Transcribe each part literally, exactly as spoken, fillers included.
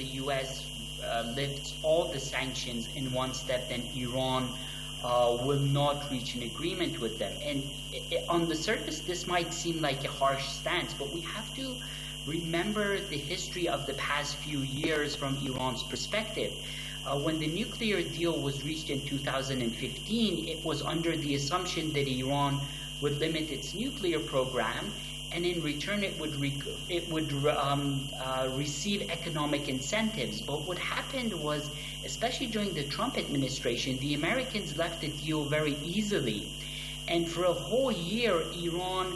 the U S uh, lifts all the sanctions in one step, then Iran uh, will not reach an agreement with them. And it, it, on the surface, this might seem like a harsh stance, but we have to remember the history of the past few years from Iran's perspective. Uh, when the nuclear deal was reached in two thousand fifteen, it was under the assumption that Iran would limit its nuclear program, and in return it would rec- it would um, uh, receive economic incentives. But what happened was, especially during the Trump administration, the Americans left the deal very easily. And for a whole year, Iran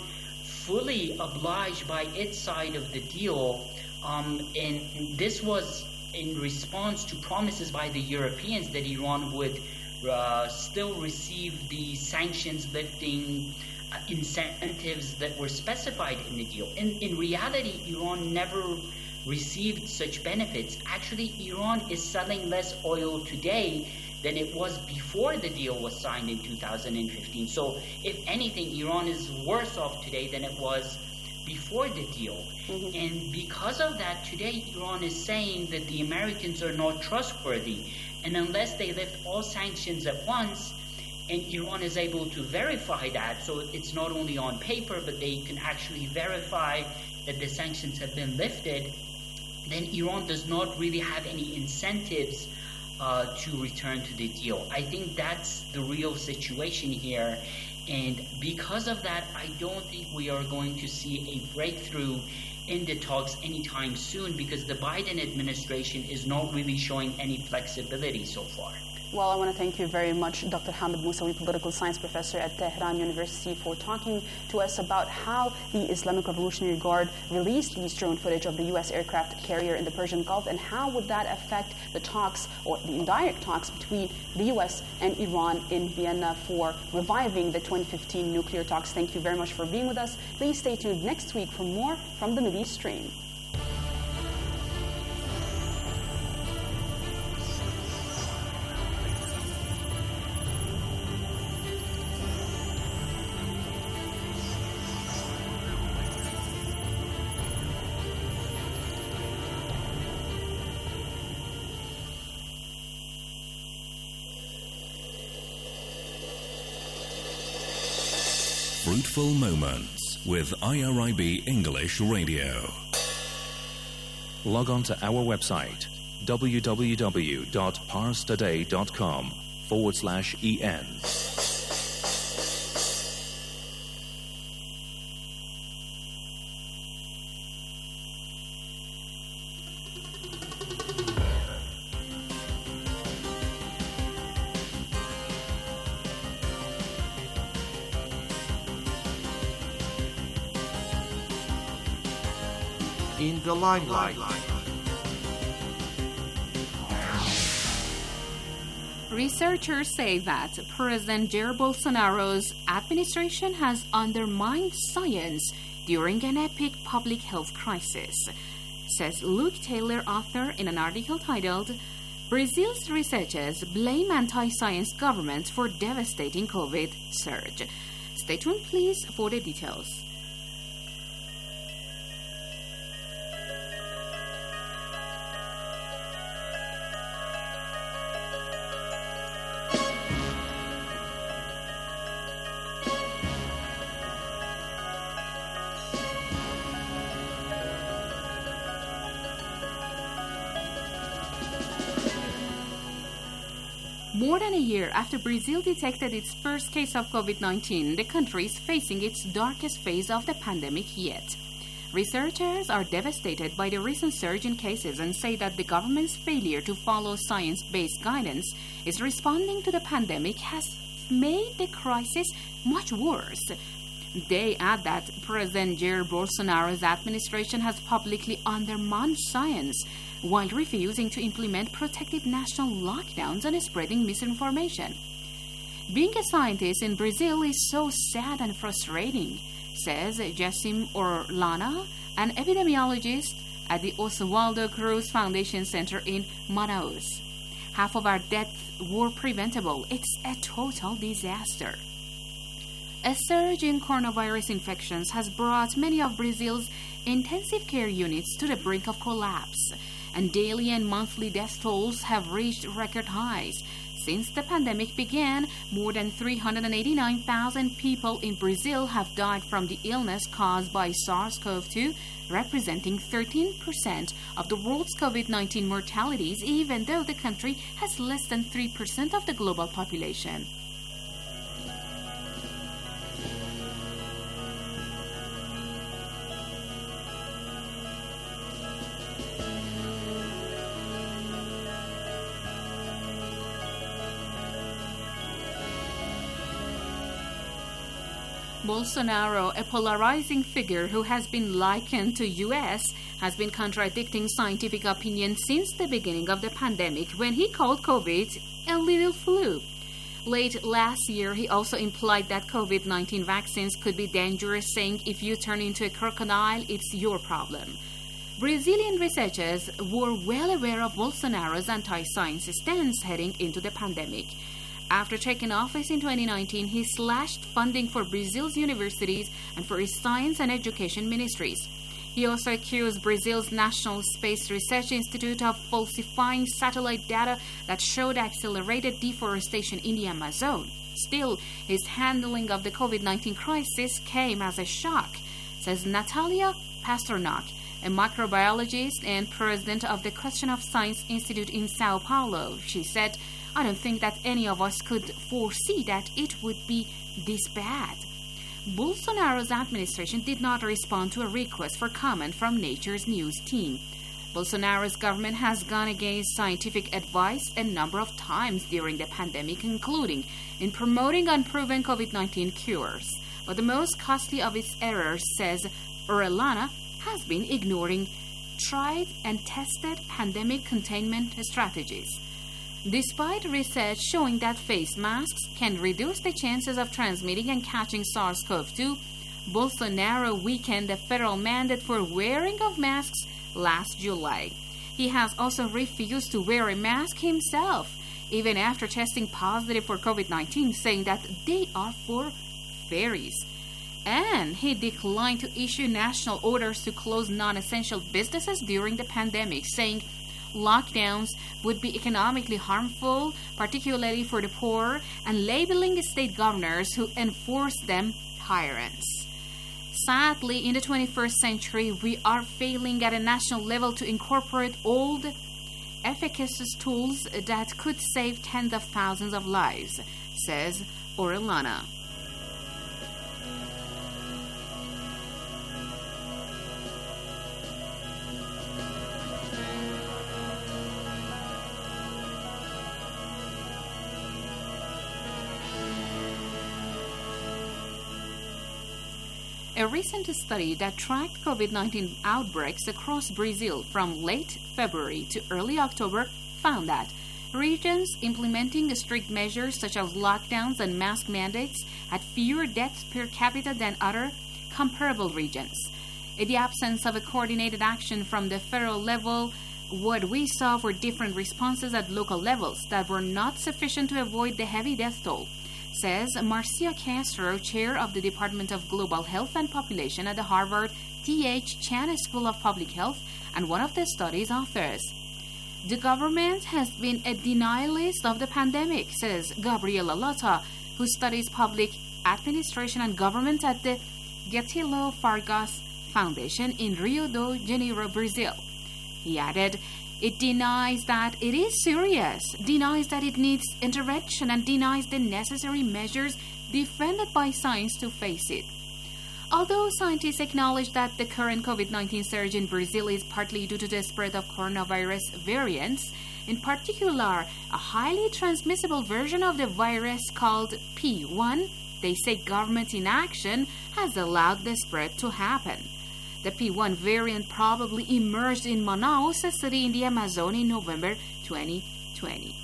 fully obliged by its side of the deal. Um, and this was in response to promises by the Europeans that Iran would uh, still receive the sanctions lifting uh, incentives that were specified in the deal. In, in reality, Iran never received such benefits. Actually, Iran is selling less oil today than it was before the deal was signed in two thousand fifteen. So, if anything, Iran is worse off today than it was before the deal. Mm-hmm. And because of that, today Iran is saying that the Americans are not trustworthy. And unless they lift all sanctions at once, and Iran is able to verify that, so it's not only on paper, but they can actually verify that the sanctions have been lifted, then Iran does not really have any incentives uh, to return to the deal. I think that's the real situation here. And because of that, I don't think we are going to see a breakthrough in the talks anytime soon, because the Biden administration is not really showing any flexibility so far. Well, I want to thank you very much, Doctor Hamid Moussawi, political science professor at Tehran University, for talking to us about how the Islamic Revolutionary Guard released these drone footage of the U S aircraft carrier in the Persian Gulf, and how would that affect the talks, or the indirect talks, between the U S and Iran in Vienna for reviving the twenty fifteen nuclear talks. Thank you very much for being with us. Please stay tuned next week for more from the Mideast Stream. Fruitful Moments with I R I B English Radio. Log on to our website, www.parstoday.com forward slash en. In the limelight. Researchers say that President Jair Bolsonaro's administration has undermined science during an epic public health crisis, says Luke Taylor, author in an article titled "Brazil's Researchers Blame Anti-Science Governments for Devastating COVID Surge." Stay tuned, please, for the details. More than a year after Brazil detected its first case of COVID nineteen, the country is facing its darkest phase of the pandemic yet. Researchers are devastated by the recent surge in cases and say that the government's failure to follow science-based guidance is responding to the pandemic has made the crisis much worse. They add that President Jair Bolsonaro's administration has publicly undermined science while refusing to implement protective national lockdowns and spreading misinformation. Being a scientist in Brazil is so sad and frustrating, says Jacim Orlana, an epidemiologist at the Oswaldo Cruz Foundation Center in Manaus. Half of our deaths were preventable. It's a total disaster. A surge in coronavirus infections has brought many of Brazil's intensive care units to the brink of collapse. and daily and monthly death tolls have reached record highs. Since the pandemic began, more than three hundred eighty-nine thousand people in Brazil have died from the illness caused by SARS-C o V two, representing thirteen percent of the world's COVID nineteen mortalities, even though the country has less than three percent of the global population. Bolsonaro, a polarizing figure who has been likened to U S, has been contradicting scientific opinion since the beginning of the pandemic when he called COVID a little flu. Late last year, he also implied that COVID nineteen vaccines could be dangerous, saying if you turn into a crocodile, it's your problem. Brazilian researchers were well aware of Bolsonaro's anti-science stance heading into the pandemic. After taking office in twenty nineteen, he slashed funding for Brazil's universities and for his science and education ministries. He also accused Brazil's National Space Research Institute of falsifying satellite data that showed accelerated deforestation in the Amazon. Still, his handling of the COVID nineteen crisis came as a shock, says Natalia Pasternak, a microbiologist and president of the Question of Science Institute in Sao Paulo. She said, "I don't think that any of us could foresee that it would be this bad." Bolsonaro's administration did not respond to a request for comment from Nature's News team. Bolsonaro's government has gone against scientific advice a number of times during the pandemic, including in promoting unproven COVID nineteen cures. But the most costly of its errors, says Orellana, has been ignoring tried and tested pandemic containment strategies. Despite research showing that face masks can reduce the chances of transmitting and catching SARS-C o V two, Bolsonaro weakened the federal mandate for wearing of masks last July. He has also refused to wear a mask himself, even after testing positive for COVID nineteen, saying that they are for fairies. And he declined to issue national orders to close non-essential businesses during the pandemic, saying lockdowns would be economically harmful, particularly for the poor, and labeling state governors who enforce them tyrants. Sadly, in the twenty-first century, we are failing at a national level to incorporate old, efficacious tools that could save tens of thousands of lives, says Orellana. A recent study that tracked COVID nineteen outbreaks across Brazil from late February to early October found that regions implementing strict measures such as lockdowns and mask mandates had fewer deaths per capita than other comparable regions. In the absence of a coordinated action from the federal level, what we saw were different responses at local levels that were not sufficient to avoid the heavy death toll, says Marcia Castro, chair of the Department of Global Health and Population at the Harvard T H Chan School of Public Health and one of the study's authors. The government has been a denialist of the pandemic, says Gabriela Lota, who studies public administration and government at the Getúlio Vargas Foundation in Rio de Janeiro, Brazil. He added, "It denies that it is serious, denies that it needs intervention, and denies the necessary measures defended by science to face it." Although scientists acknowledge that the current COVID nineteen surge in Brazil is partly due to the spread of coronavirus variants, in particular a highly transmissible version of the virus called P one, they say government inaction has allowed the spread to happen. The P one variant probably emerged in Manaus, a city in the Amazon, in November twenty twenty.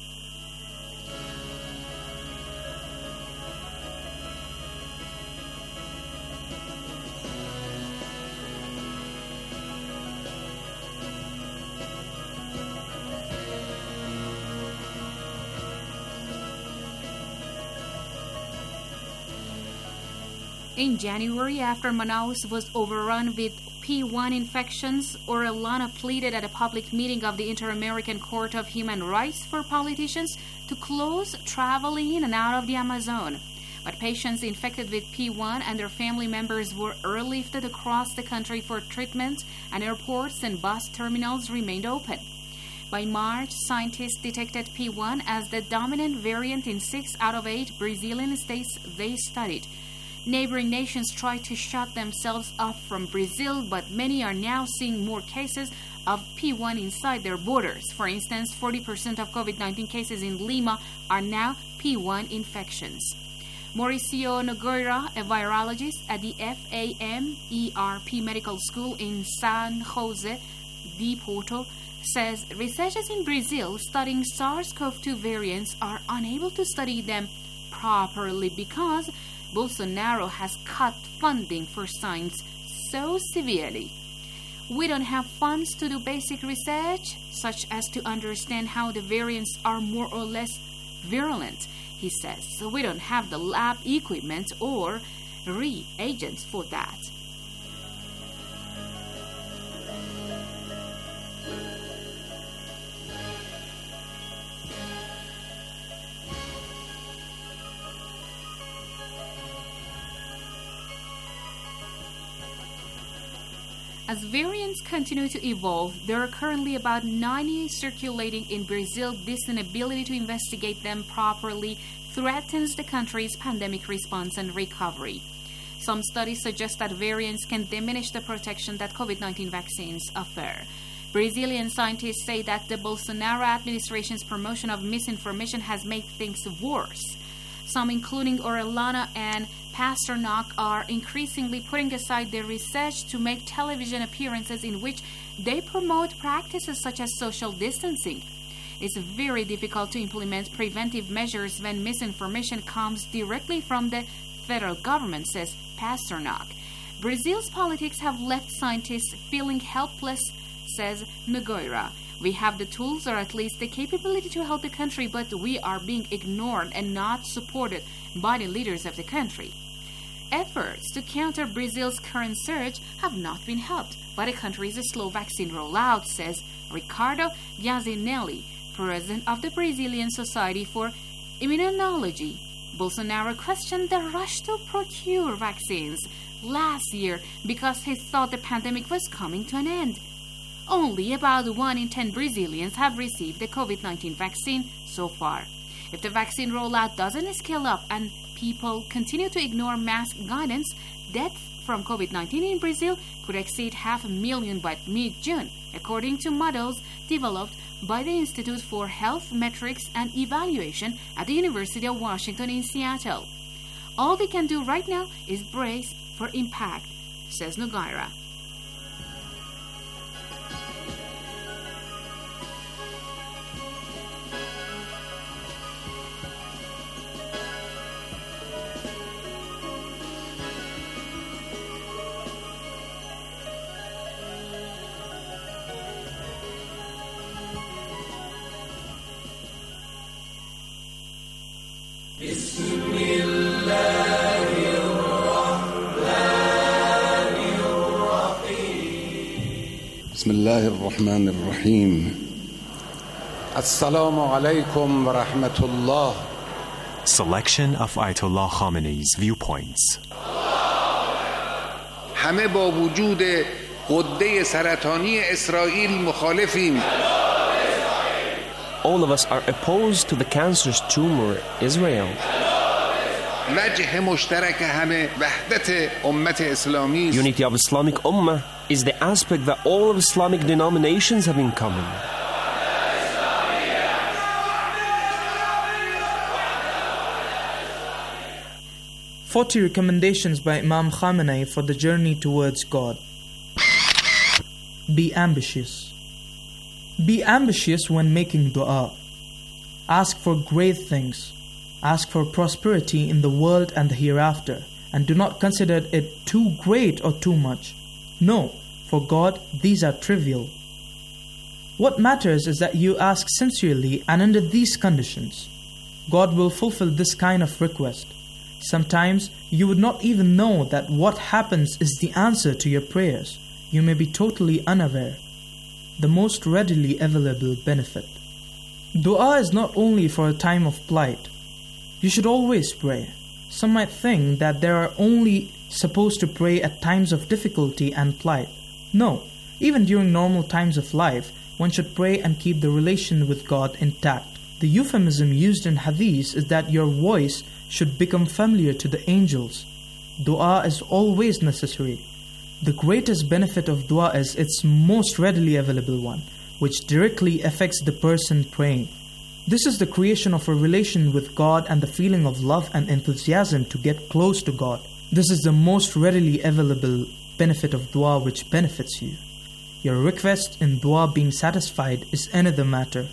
In January, after Manaus was overrun with P one infections, Orellana pleaded at a public meeting of the Inter-American Court of Human Rights for politicians to close travel in and out of the Amazon. But patients infected with P one and their family members were airlifted across the country for treatment, and airports and bus terminals remained open. By March, scientists detected P one as the dominant variant in six out of eight Brazilian states they studied. Neighboring nations tried to shut themselves off from Brazil, but many are now seeing more cases of P one inside their borders. For instance, forty percent of COVID nineteen cases in Lima are now P one infections. Mauricio Nogueira, a virologist at the F A M E R P Medical School in San Jose de Porto, says researchers in Brazil studying SARS-C o V two variants are unable to study them properly because Bolsonaro has cut funding for science so severely. We don't have funds to do basic research, such as to understand how the variants are more or less virulent, he says. So we don't have the lab equipment or reagents for that. As variants continue to evolve, there are currently about ninety circulating in Brazil. This inability to investigate them properly threatens the country's pandemic response and recovery. Some studies suggest that variants can diminish the protection that COVID nineteen vaccines offer. Brazilian scientists say that the Bolsonaro administration's promotion of misinformation has made things worse. Some, including Orellana and Pasternak, are increasingly putting aside their research to make television appearances in which they promote practices such as social distancing. It's very difficult to implement preventive measures when misinformation comes directly from the federal government, says Pasternak. Brazil's politics have left scientists feeling helpless, says Nogueira. We have the tools, or at least the capability, to help the country, but we are being ignored and not supported by the leaders of the country. Efforts to counter Brazil's current surge have not been helped by the country's slow vaccine rollout, says Ricardo Giazinelli, president of the Brazilian Society for Immunology. Bolsonaro questioned the rush to procure vaccines last year because he thought the pandemic was coming to an end. Only about one in ten Brazilians have received the COVID nineteen vaccine so far. If the vaccine rollout doesn't scale up and people continue to ignore mask guidance, deaths from COVID nineteen in Brazil could exceed half a million by mid-June, according to models developed by the Institute for Health Metrics and Evaluation at the University of Washington in Seattle. All we can do right now is brace for impact, says Nogueira. بسم الله الرحمن الرحيم بسم الله الرحمن الرحيم السلام عليكم ورحمة الله. Selection of Ayatollah Khamenei's viewpoints. همه با وجود غده سرطانی اسرائیل مخالفیم. All of us are opposed to the cancerous tumor Israel. وجه مشترک همه وحدت امت اسلامی است. Unity of Islamic Ummah is the aspect that all of Islamic denominations have in common. Forty recommendations by Imam Khamenei for the journey towards God. Be ambitious. Be ambitious when making dua. Ask for great things. Ask for prosperity in the world and the hereafter, and do not consider it too great or too much. No, for God these are trivial. What matters is that you ask sincerely and under these conditions. God will fulfill this kind of request. Sometimes you would not even know that what happens is the answer to your prayers. you may be totally unaware. The most readily available benefit. Dua is not only for a time of plight. You should always pray. Some might think that they are only supposed to pray at times of difficulty and plight. No, even during normal times of life, one should pray and keep the relation with God intact. The euphemism used in hadith is that your voice should become familiar to the angels. Dua is always necessary. The greatest benefit of dua is its most readily available one, which directly affects the person praying. This is the creation of a relation with God and the feeling of love and enthusiasm to get close to God. This is the most readily available benefit of dua which benefits you. Your request in dua being satisfied is another matter.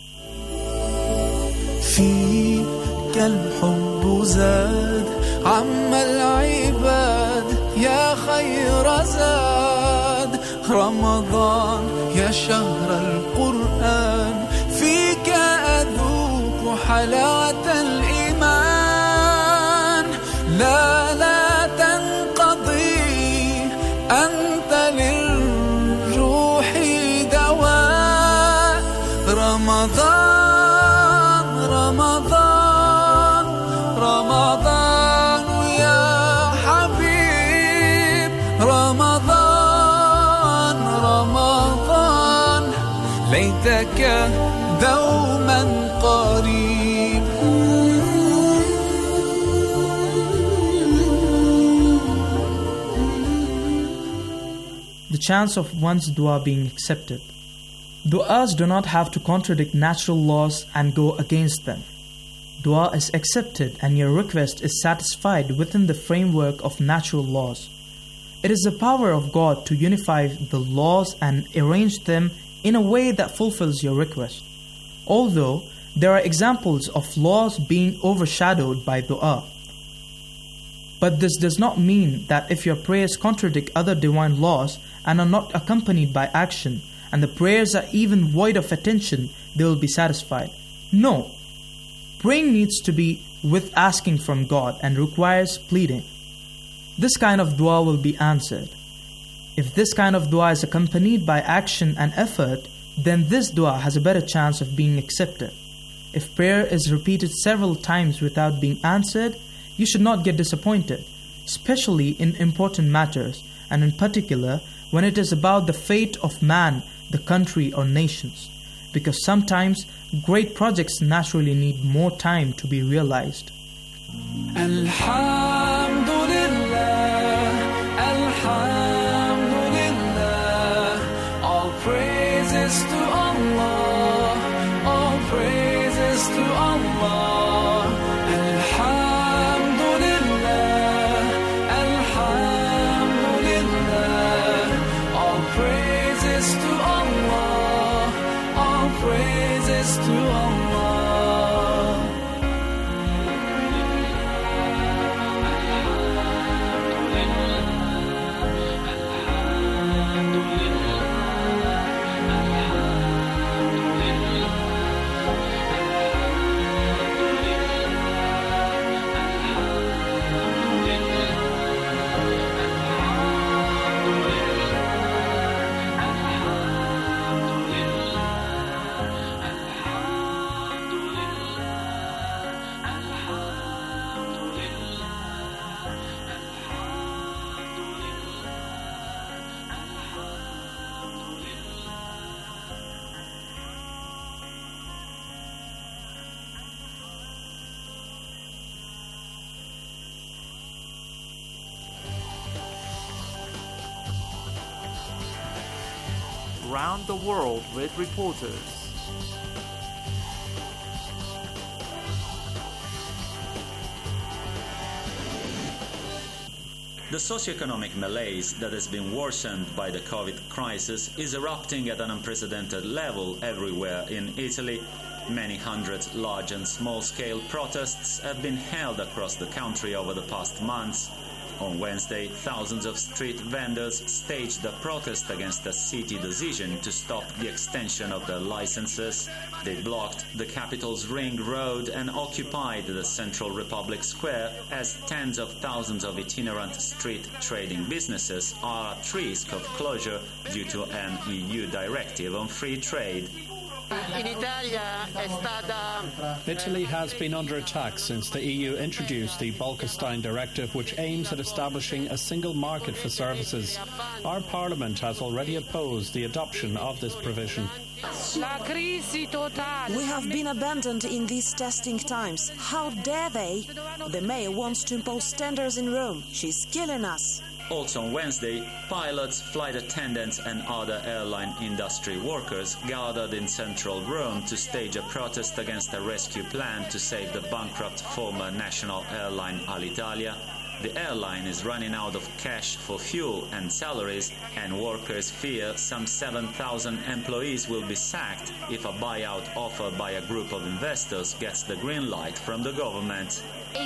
فيك الحب زاد عم العباد يا خير زاد رمضان يا شهر القرآن فيك أذوق حلاوة الإيمان لا لا تنقضي أنت للروح دواء رمضان رمضان رمضان يا حبيب رمضان رمضان ليتك دوما قريب. The chance of one's dua being accepted. Du'as do not have to contradict natural laws and go against them. Dua is accepted and your request is satisfied within the framework of natural laws. It is the power of God to unify the laws and arrange them in a way that fulfills your request. Although there are examples of laws being overshadowed by dua. But this does not mean that if your prayers contradict other divine laws and are not accompanied by action, and the prayers are even void of attention, they will be satisfied. No. Praying needs to be with asking from God and requires pleading. This kind of dua will be answered. If this kind of dua is accompanied by action and effort, then this dua has a better chance of being accepted. If prayer is repeated several times without being answered, you should not get disappointed, especially in important matters, and in particular when it is about the fate of man, the country or nations, because sometimes great projects naturally need more time to be realized. Alhamdulillah, Alhamdulillah, all praises to Allah, all praises to Allah. Alhamdulillah, Alhamdulillah, all praises to Allah, all praises to Allah. Round the world with reporters. The socioeconomic malaise that has been worsened by the COVID crisis is erupting at an unprecedented level everywhere in Italy. Many hundreds large and small-scale protests have been held across the country over the past months. On Wednesday, thousands of street vendors staged a protest against the city decision to stop the extension of the licenses. They blocked the capital's ring road and occupied the Central Republic Square as tens of thousands of itinerant street trading businesses are at risk of closure due to an E U directive on free trade. Italy has been under attack since the E U introduced the Bolkestein Directive, which aims at establishing a single market for services. Our Parliament has already opposed the adoption of this provision. We have been abandoned in these testing times. How dare they? The mayor wants to impose standards in Rome. She's killing us. Also on Wednesday, pilots, flight attendants and other airline industry workers gathered in central Rome to stage a protest against a rescue plan to save the bankrupt former national airline Alitalia. The airline is running out of cash for fuel and salaries, and workers fear some seven thousand employees will be sacked if a buyout offer by a group of investors gets the green light from the government. The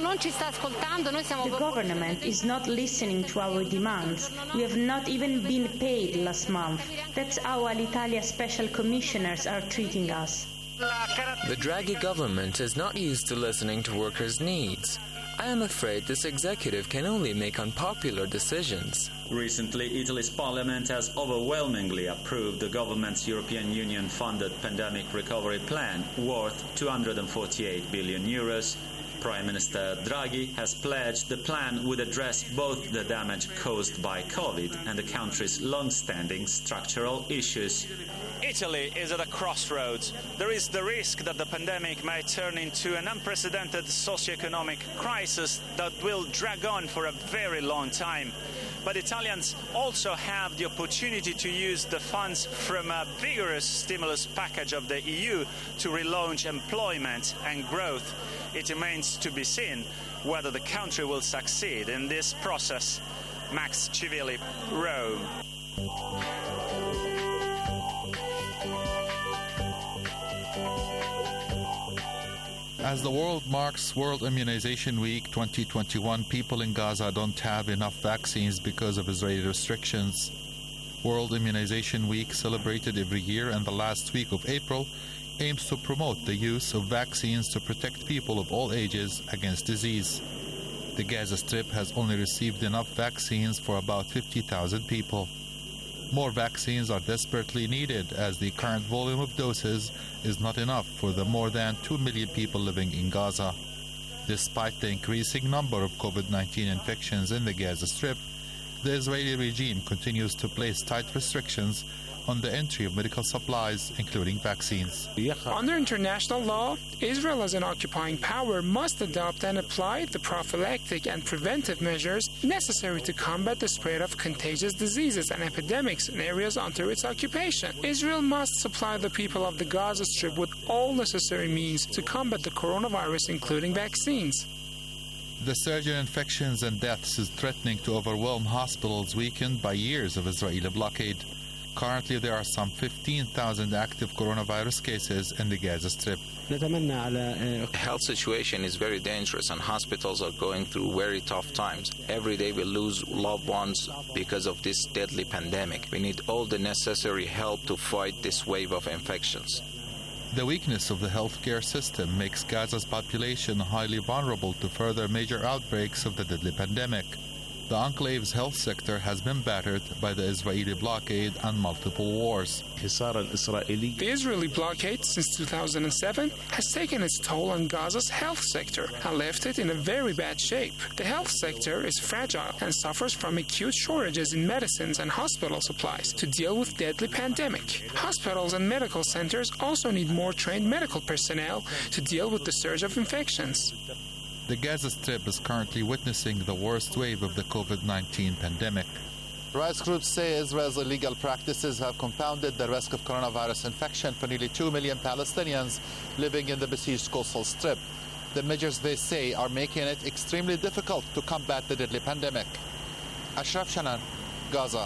government is not listening to our demands. We have not even been paid last month. That's how Alitalia special commissioners are treating us. The Draghi government is not used to listening to workers' needs. I am afraid this executive can only make unpopular decisions. Recently, Italy's parliament has overwhelmingly approved the government's European Union-funded pandemic recovery plan worth two hundred forty-eight billion euros. Prime Minister Draghi has pledged the plan would address both the damage caused by COVID and the country's long-standing structural issues. Italy is at a crossroads. There is the risk that the pandemic may turn into an unprecedented socio-economic crisis that will drag on for a very long time. But Italians also have the opportunity to use the funds from a vigorous stimulus package of the E U to relaunch employment and growth. It remains to be seen whether the country will succeed in this process. Max Civilli, Rome. As the world marks World Immunization Week twenty twenty-one, people in Gaza don't have enough vaccines because of Israeli restrictions. World Immunization Week, celebrated every year in the last week of April, aims to promote the use of vaccines to protect people of all ages against disease. The Gaza Strip has only received enough vaccines for about fifty thousand people. More vaccines are desperately needed as the current volume of doses is not enough for the more than two million people living in Gaza. Despite the increasing number of COVID nineteen infections in the Gaza Strip, the Israeli regime continues to place tight restrictions on the entry of medical supplies, including vaccines. Under international law, Israel as an occupying power must adopt and apply the prophylactic and preventive measures necessary to combat the spread of contagious diseases and epidemics in areas under its occupation. Israel must supply the people of the Gaza Strip with all necessary means to combat the coronavirus, including vaccines. The surge in infections and deaths is threatening to overwhelm hospitals weakened by years of Israeli blockade. Currently, there are some fifteen thousand active coronavirus cases in the Gaza Strip. The health situation is very dangerous and hospitals are going through very tough times. Every day we lose loved ones because of this deadly pandemic. We need all the necessary help to fight this wave of infections. The weakness of the healthcare system makes Gaza's population highly vulnerable to further major outbreaks of the deadly pandemic. The enclave's health sector has been battered by the Israeli blockade and multiple wars. The Israeli blockade since two thousand seven has taken its toll on Gaza's health sector and left it in a very bad shape. The health sector is fragile and suffers from acute shortages in medicines and hospital supplies to deal with deadly pandemic. Hospitals and medical centers also need more trained medical personnel to deal with the surge of infections. The Gaza Strip is currently witnessing the worst wave of the COVID nineteen pandemic. Rights groups say Israel's illegal practices have compounded the risk of coronavirus infection for nearly two million Palestinians living in the besieged coastal strip. The measures, they say, are making it extremely difficult to combat the deadly pandemic. Ashraf Shanan, Gaza.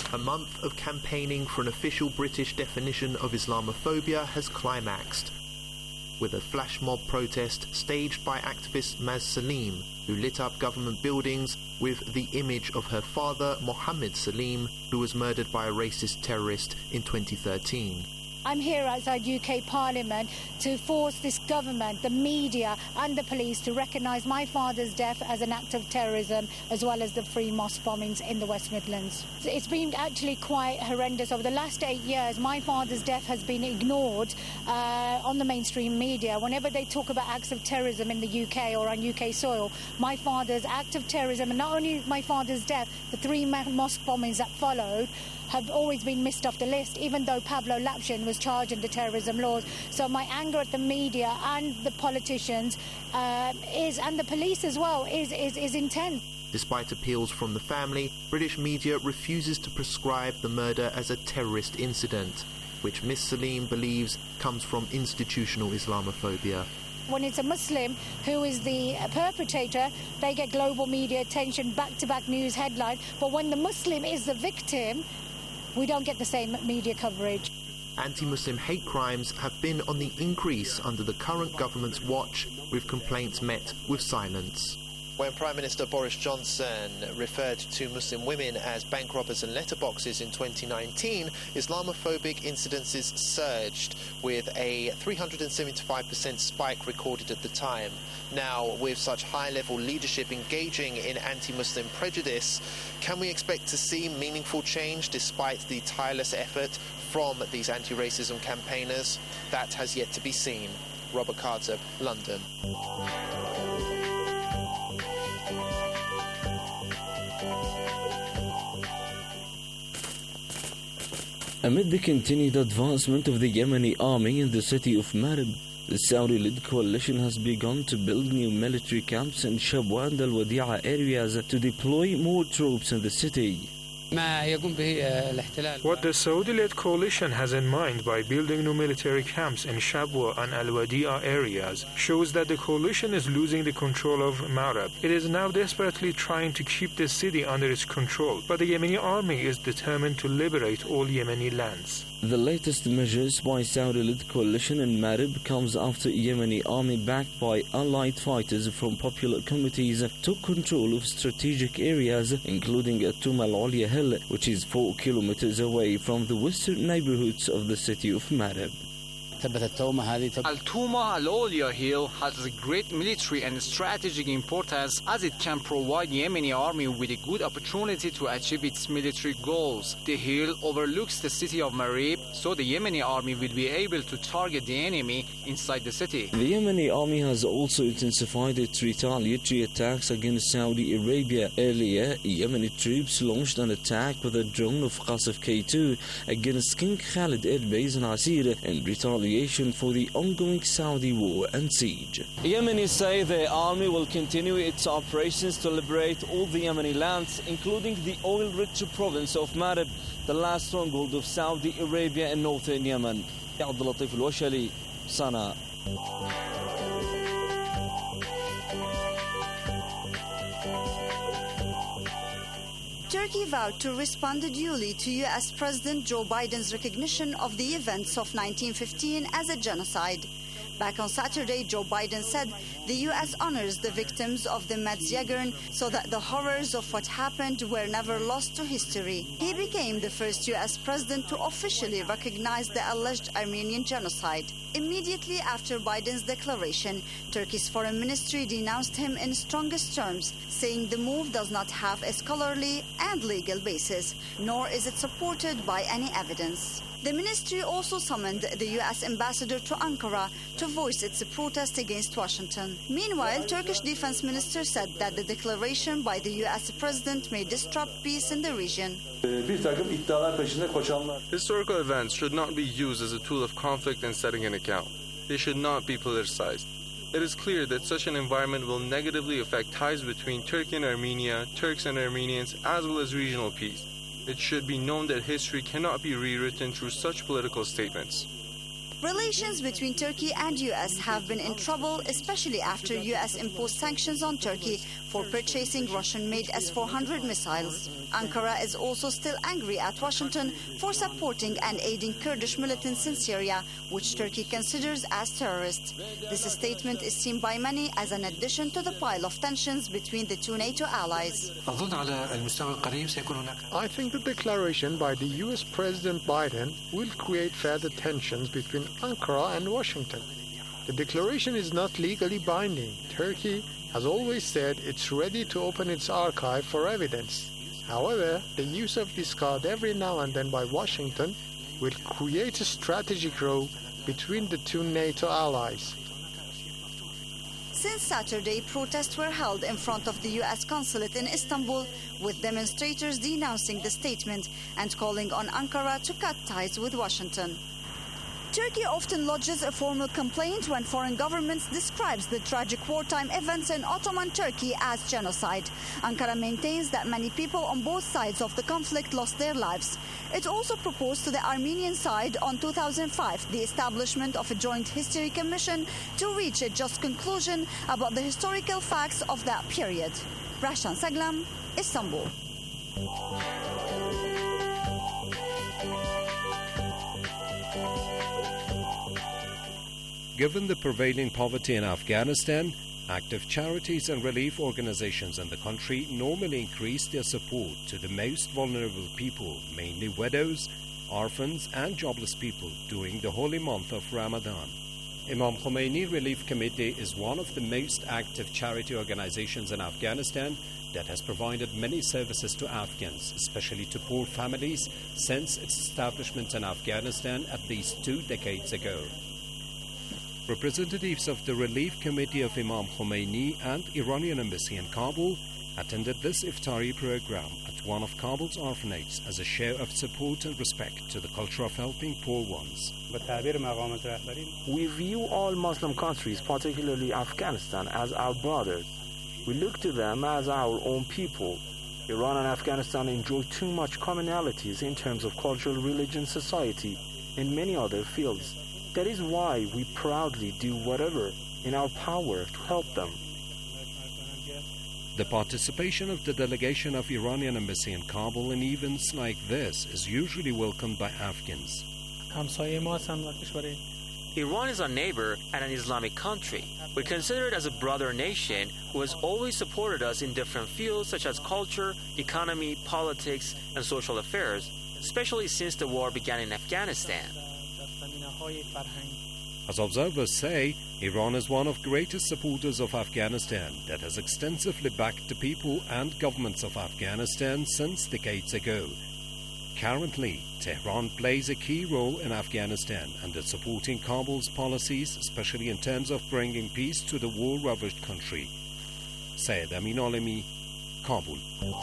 A month of campaigning for an official British definition of Islamophobia has climaxed, with a flash mob protest staged by activist Maz Salim, who lit up government buildings with the image of her father, Mohammed Salim, who was murdered by a racist terrorist in twenty thirteen. I'm here outside U K Parliament to force this government, the media and the police to recognise my father's death as an act of terrorism, as well as the three mosque bombings in the West Midlands. It's been actually quite horrendous. Over the last eight years, my father's death has been ignored uh, on the mainstream media. Whenever they talk about acts of terrorism in the U K or on U K soil, my father's act of terrorism, and not only my father's death, the three mosque bombings that followed, have always been missed off the list, even though Pablo Lapshin was charged under terrorism laws. So my anger at the media and the politicians uh, is, and the police as well, is, is, is intense. Despite appeals from the family, British media refuses to prescribe the murder as a terrorist incident, which Miss Salim believes comes from institutional Islamophobia. When it's a Muslim who is the perpetrator, they get global media attention, back-to-back news headline. But when the Muslim is the victim, we don't get the same media coverage. Anti-Muslim hate crimes have been on the increase under the current government's watch, with complaints met with silence. When Prime Minister Boris Johnson referred to Muslim women as bank robbers and letterboxes in twenty nineteen, Islamophobic incidences surged, with a three hundred seventy-five percent spike recorded at the time. Now, with such high-level leadership engaging in anti-Muslim prejudice, can we expect to see meaningful change despite the tireless effort from these anti-racism campaigners? That has yet to be seen. Robert Carter, London. Amid the continued advancement of the Yemeni army in the city of Marib, the Saudi-led coalition has begun to build new military camps in Shabwa and Al-Wadi'a areas to deploy more troops in the city. What the Saudi-led coalition has in mind by building new military camps in Shabwa and Al-Wadi'a areas shows that the coalition is losing the control of Marib. It is now desperately trying to keep the city under its control, but the Yemeni army is determined to liberate all Yemeni lands. The latest measures by Saudi-led coalition in Marib comes after Yemeni army backed by allied fighters from popular committees took control of strategic areas, including Atuma Al-Ulya Hill, which is four kilometers away from the western neighborhoods of the city of Marib. Al-Tuma Al-Ulya Hill has a great military and strategic importance, as it can provide the Yemeni army with a good opportunity to achieve its military goals. The hill overlooks the city of Marib, so the Yemeni army will be able to target the enemy inside the city. The Yemeni army has also intensified its retaliatory attacks against Saudi Arabia. Earlier, Yemeni troops launched an attack with a drone of Qasif K two against King Khalid Air Base in Asir in retaliation for the ongoing Saudi war and siege. Yemenis say the army will continue its operations to liberate all the Yemeni lands, including the oil-rich province of Marib, the last stronghold of Saudi Arabia in northern Yemen. Abdul Latif Al-Washali, Sana. Turkey vowed to respond duly to U S President Joe Biden's recognition of the events of nineteen fifteen as a genocide. Back on Saturday, Joe Biden said the U S honors the victims of the Medjugorje so that the horrors of what happened were never lost to history. He became the first U S president to officially recognize the alleged Armenian genocide. Immediately after Biden's declaration, Turkey's foreign ministry denounced him in strongest terms, saying the move does not have a scholarly and legal basis, nor is it supported by any evidence. The ministry also summoned the U S ambassador to Ankara to voice its protest against Washington. Meanwhile, Turkish Defense Minister said that the declaration by the U S president may disrupt peace in the region. Historical events should not be used as a tool of conflict and setting an account. They should not be politicized. It is clear that such an environment will negatively affect ties between Turkey and Armenia, Turks and Armenians, as well as regional peace. It should be known that history cannot be rewritten through such political statements. Relations between Turkey and U S have been in trouble, especially after U S imposed sanctions on Turkey for purchasing Russian-made S four hundred missiles. Ankara is also still angry at Washington for supporting and aiding Kurdish militants in Syria, which Turkey considers as terrorists. This statement is seen by many as an addition to the pile of tensions between the two NATO allies. I think the declaration by the U S President Biden will create further tensions between Ankara and Washington. The declaration is not legally binding. Turkey has always said it's ready to open its archive for evidence. However, the use of this card every now and then by Washington will create a strategic row between the two NATO allies. Since Saturday, protests were held in front of the U S consulate in Istanbul, with demonstrators denouncing the statement and calling on Ankara to cut ties with Washington. Turkey often lodges a formal complaint when foreign governments describes the tragic wartime events in Ottoman Turkey as genocide. Ankara maintains that many people on both sides of the conflict lost their lives. It also proposed to the Armenian side on two thousand five the establishment of a joint history commission to reach a just conclusion about the historical facts of that period. Rashan Saglam, Istanbul. Given the prevailing poverty in Afghanistan, active charities and relief organizations in the country normally increase their support to the most vulnerable people, mainly widows, orphans and jobless people during the holy month of Ramadan. Imam Khomeini Relief Committee is one of the most active charity organizations in Afghanistan that has provided many services to Afghans, especially to poor families, since its establishment in Afghanistan at least two decades ago. Representatives of the Relief Committee of Imam Khomeini and Iranian Embassy in Kabul attended this iftari program at one of Kabul's orphanages as a show of support and respect to the culture of helping poor ones. We view all Muslim countries, particularly Afghanistan, as our brothers. We look to them as our own people. Iran and Afghanistan enjoy too much commonalities in terms of cultural, religion, society, and many other fields. That is why we proudly do whatever in our power to help them. The participation of the delegation of Iranian Embassy in Kabul in events like this is usually welcomed by Afghans. Iran is our neighbor and an Islamic country. We consider it as a brother nation who has always supported us in different fields such as culture, economy, politics, and social affairs, especially since the war began in Afghanistan. As observers say, Iran is one of the greatest supporters of Afghanistan that has extensively backed the people and governments of Afghanistan since decades ago. Currently, Tehran plays a key role in Afghanistan and is supporting Kabul's policies, especially in terms of bringing peace to the war-ravaged country. Syed Amin Alemi, Kabul.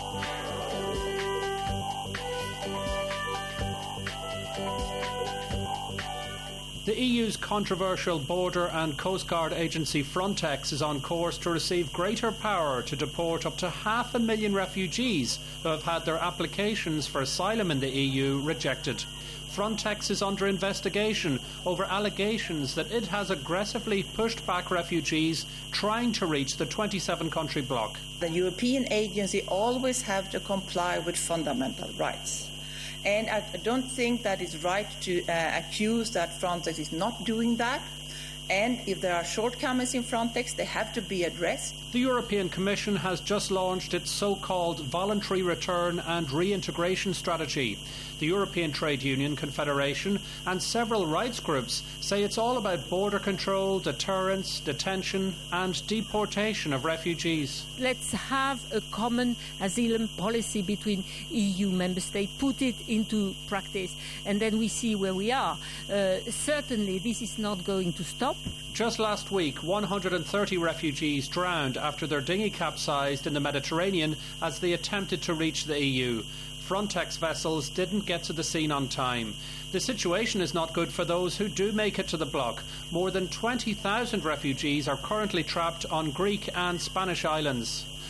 The E U's controversial border and coast guard agency Frontex is on course to receive greater power to deport up to half a million refugees who have had their applications for asylum in the E U rejected. Frontex is under investigation over allegations that it has aggressively pushed back refugees trying to reach the twenty-seven country bloc. The European agency always have to comply with fundamental rights. And I don't think that it's right to uh, accuse that Frontex is not doing that. And if there are shortcomings in Frontex, they have to be addressed. The European Commission has just launched its so-called voluntary return and reintegration strategy. The European Trade Union Confederation and several rights groups say it's all about border control, deterrence, detention and deportation of refugees. Let's have a common asylum policy between E U member states, put it into practice, and then we see where we are. Uh, certainly this is not going to stop. Just last week, one hundred thirty refugees drowned after their dinghy capsized in the Mediterranean as they attempted to reach the E U. Frontex vessels didn't get to the scene on time. The situation is not good for those who do make it to the bloc. More than twenty thousand refugees are currently trapped on Greek and Spanish islands.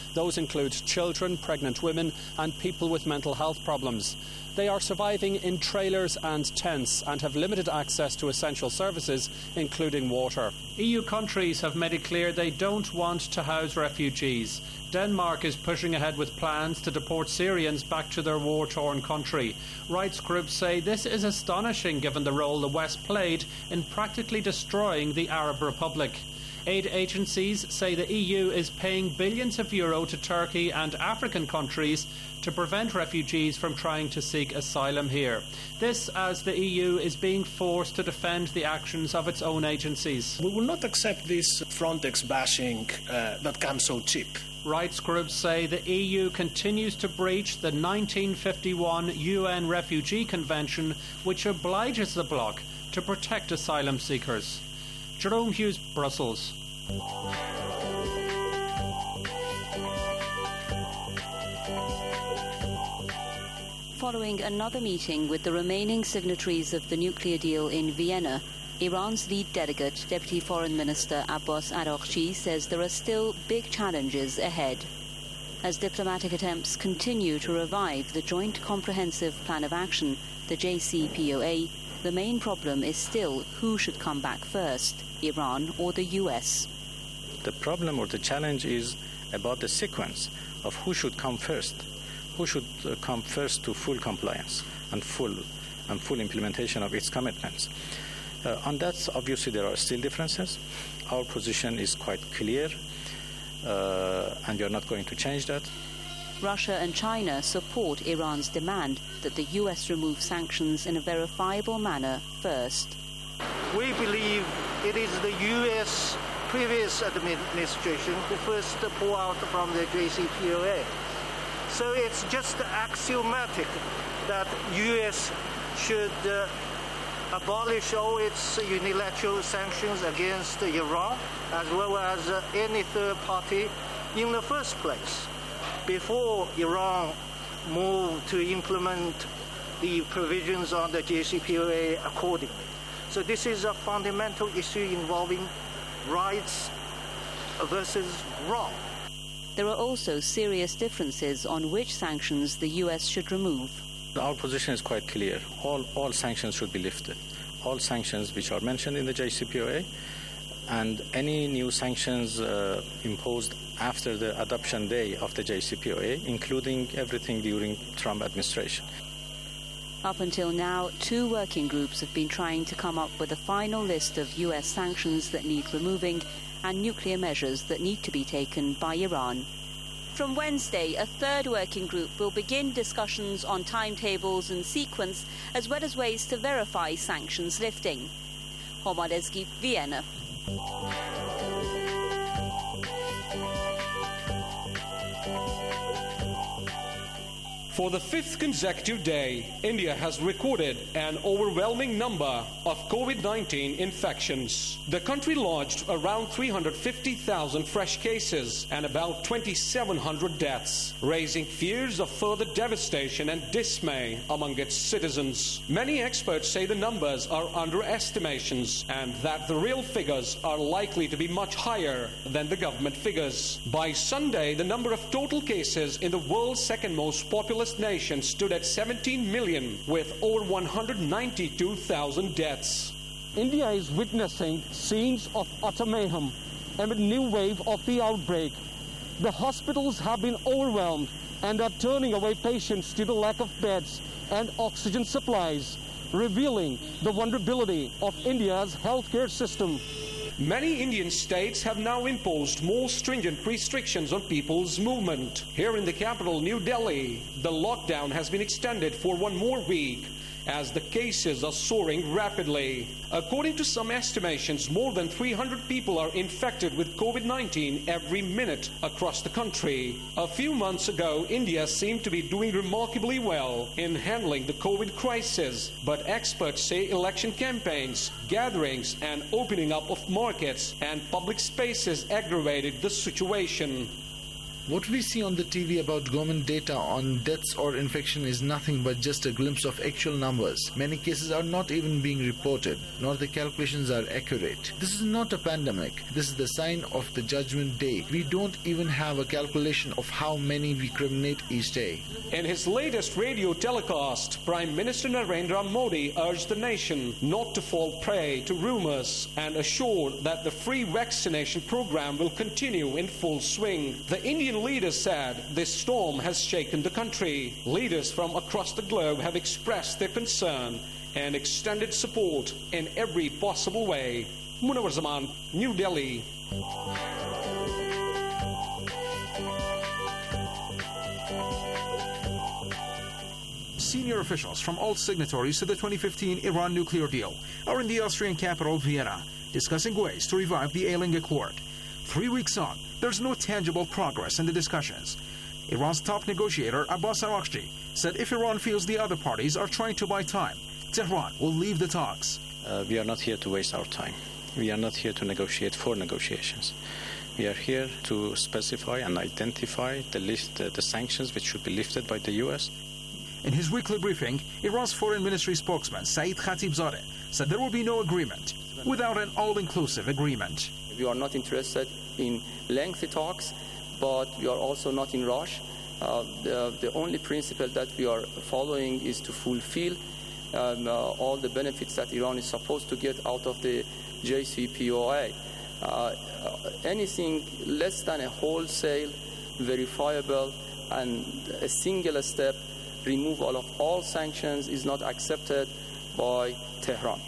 Those include children, pregnant women, and people with mental health problems. They are surviving in trailers and tents and have limited access to essential services, including water. E U countries have made it clear they don't want to house refugees. Denmark is pushing ahead with plans to deport Syrians back to their war-torn country. Rights groups say this is astonishing given the role the West played in practically destroying the Arab Republic. Aid agencies say the E U is paying billions of euro to Turkey and African countries to prevent refugees from trying to seek asylum here. This as the E U is being forced to defend the actions of its own agencies. We will not accept this Frontex bashing uh, that comes so cheap. Rights groups say the E U continues to breach the nineteen fifty-one U N Refugee Convention, which obliges the bloc to protect asylum seekers. Jerome Hughes, Brussels. Following another meeting with the remaining signatories of the nuclear deal in Vienna, Iran's lead delegate, Deputy Foreign Minister Abbas Araghchi, says there are still big challenges ahead. As diplomatic attempts continue to revive the Joint Comprehensive Plan of Action, the J C P O A, the main problem is still who should come back first, Iran or the U S. The problem or the challenge is about the sequence of who should come first, who should uh, come first to full compliance and full and full implementation of its commitments. Uh, on that, obviously, there are still differences. Our position is quite clear, uh, and we are not going to change that. Russia and China support Iran's demand that the U S remove sanctions in a verifiable manner first. We believe it is the U S previous administration who first pulled out from the J C P O A. So it's just axiomatic that U S should uh, abolish all its unilateral sanctions against Iran, as well as uh, any third party in the first place, before Iran moved to implement the provisions on the J C P O A accordingly. So this is a fundamental issue involving rights versus wrong. There are also serious differences on which sanctions the U S should remove. Our position is quite clear. All, all sanctions should be lifted. All sanctions which are mentioned in the J C P O A, and any new sanctions uh, imposed after the adoption day of the J C P O A, including everything during Trump administration. Up until now, two working groups have been trying to come up with a final list of U S sanctions that need removing and nuclear measures that need to be taken by Iran. From Wednesday, a third working group will begin discussions on timetables and sequence, as well as ways to verify sanctions lifting. Homar Ezgi, Vienna. For the fifth consecutive day, India has recorded an overwhelming number of COVID nineteen infections. The country lodged around three hundred fifty thousand fresh cases and about twenty-seven hundred deaths, raising fears of further devastation and dismay among its citizens. Many experts say the numbers are underestimations and that the real figures are likely to be much higher than the government figures. By Sunday, the number of total cases in the world's second most populous nation stood at seventeen million, with over one hundred ninety-two thousand deaths. India is witnessing scenes of utter mayhem amid new wave of the outbreak. The hospitals have been overwhelmed and are turning away patients due to lack of beds and oxygen supplies, revealing the vulnerability of India's healthcare system. Many Indian states have now imposed more stringent restrictions on people's movement. Here in the capital, New Delhi, the lockdown has been extended for one more week as the cases are soaring rapidly. According to some estimations, more than three hundred people are infected with COVID nineteen every minute across the country. A few months ago, India seemed to be doing remarkably well in handling the COVID crisis, but experts say election campaigns, gatherings, and opening up of markets and public spaces aggravated the situation. What we see on the T V about government data on deaths or infection is nothing but just a glimpse of actual numbers. Many cases are not even being reported, nor the calculations are accurate. This is not a pandemic. This is the sign of the judgment day. We don't even have a calculation of how many we criminate each day. In his latest radio telecast, Prime Minister Narendra Modi urged the nation not to fall prey to rumors and assured that the free vaccination program will continue in full swing. The Indian leader said this storm has shaken the country. Leaders from across the globe have expressed their concern and extended support in every possible way. Munawar Zaman, New Delhi. Senior officials from all signatories to the twenty fifteen Iran nuclear deal are in the Austrian capital, Vienna, discussing ways to revive the ailing accord. Three weeks on, there's no tangible progress in the discussions. Iran's top negotiator, Abbas Araghchi, said if Iran feels the other parties are trying to buy time, Tehran will leave the talks. Uh, we are not here to waste our time. We are not here to negotiate for negotiations. We are here to specify and identify the list, uh, the sanctions which should be lifted by the U S. In his weekly briefing, Iran's foreign ministry spokesman, Saeed Khatibzadeh, said there will be no agreement without an all-inclusive agreement. We are not interested in lengthy talks, but we are also not in rush. Uh, the, the only principle that we are following is to fulfill um, uh, all the benefits that Iran is supposed to get out of the J C P O A. Uh, anything less than a wholesale, verifiable, and a single step removal of all sanctions is not accepted by Tehran.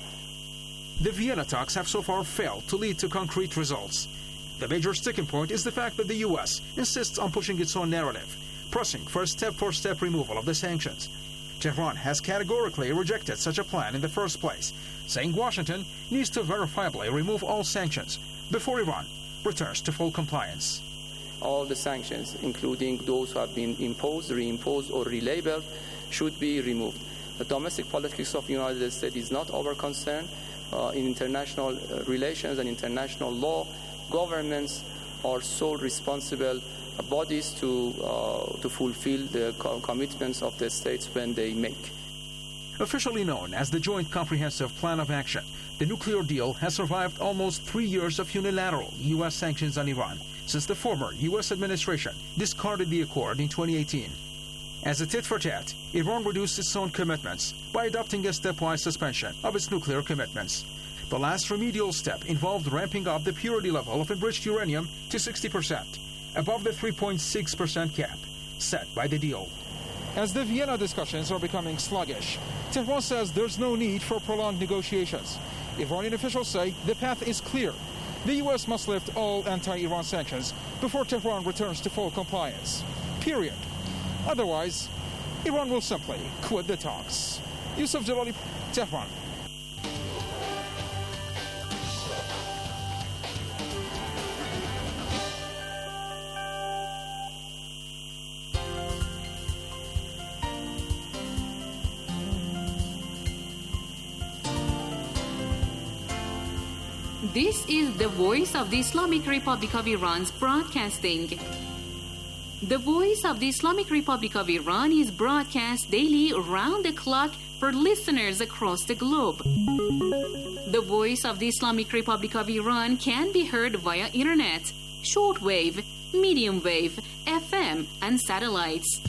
The Vienna talks have so far failed to lead to concrete results. The major sticking point is the fact that the U S insists on pushing its own narrative, pressing for a step-for-step removal of the sanctions. Tehran has categorically rejected such a plan in the first place, saying Washington needs to verifiably remove all sanctions before Iran returns to full compliance. All the sanctions, including those who have been imposed, reimposed, or relabeled, should be removed. The domestic politics of the United States is not our concern. Uh, in international uh, relations and international law, governments are sole responsible uh, bodies to, uh, to fulfill the co- commitments of the states when they make. Officially known as the Joint Comprehensive Plan of Action, the nuclear deal has survived almost three years of unilateral U S sanctions on Iran, since the former U S administration discarded the accord in twenty eighteen. As a tit-for-tat, Iran reduced its own commitments by adopting a stepwise suspension of its nuclear commitments. The last remedial step involved ramping up the purity level of enriched uranium to sixty percent, above the three point six percent cap set by the deal. As the Vienna discussions are becoming sluggish, Tehran says there's no need for prolonged negotiations. Iranian officials say the path is clear. The U S must lift all anti-Iran sanctions before Tehran returns to full compliance. Period. Otherwise, Iran will simply quit the talks. Yusuf Jalali, Tehran. This is the Voice of the Islamic Republic of Iran's broadcasting. The Voice of the Islamic Republic of Iran is broadcast daily around the clock for listeners across the globe. The Voice of the Islamic Republic of Iran can be heard via internet, shortwave, medium wave, F M, and satellites.